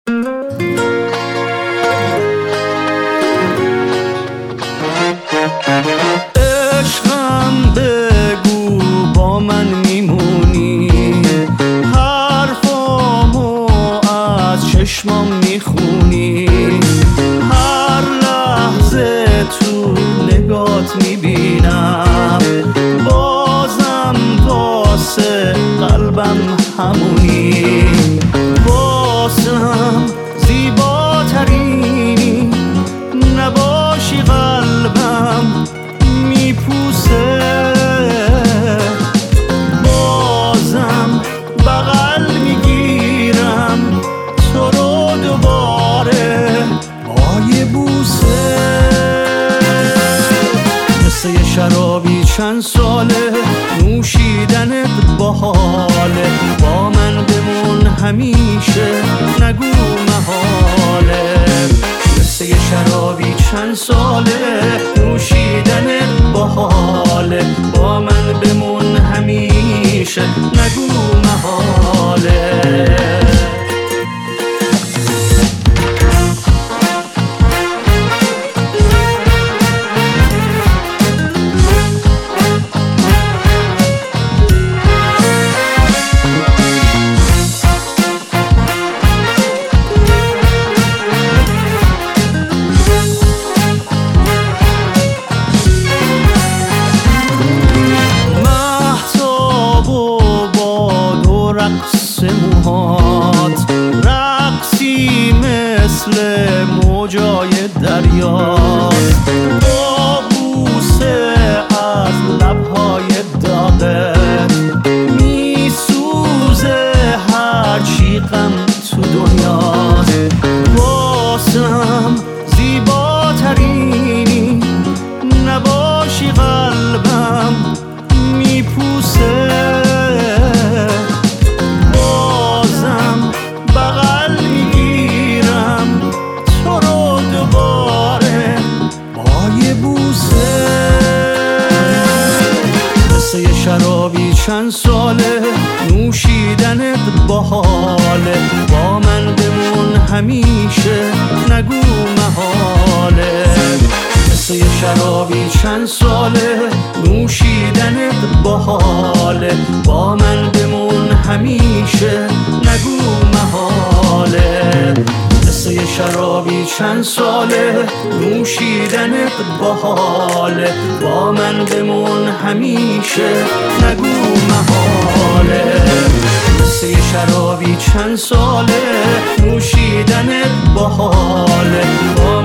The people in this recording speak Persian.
عشقم بگو با من میمونی، حرفامو از چشمام میخونی، هر لحظه تو نگات میبینم، بازم واسه قلبم همونی، واسم زیباترینی، نباشی قلبم میپوسه، بازم بغل میگیرم تو رو دوباره با یه بوسه. مثل یه شرابی چند ساله نوشیدنت باحاله، با من بمون همیشه نگو محاله. مثل یه شرابی چند ساله نوشیدنت باحاله، با من بمون همیشه نگو محاله. رقص موهات رقصی مثل موجای دریاست، با بوسه از لبهای داغت میسوزه هرچی غم تو دنیاست، واسم زیباترینی، نباشی قلبم میپوسه، شرابی چند ساله نوشیدنت باحاله، با من بمون همیشه نگو محاله. مثل یه شرابی چند ساله نوشیدنت باحاله، با من بمون همیشه نگو محاله. مثل یه شرابی چند ساله نوشیدنت باحاله، با من بمون همیشه نگو محاله. مثل یه شرابی چند ساله نوشیدنت باحاله، با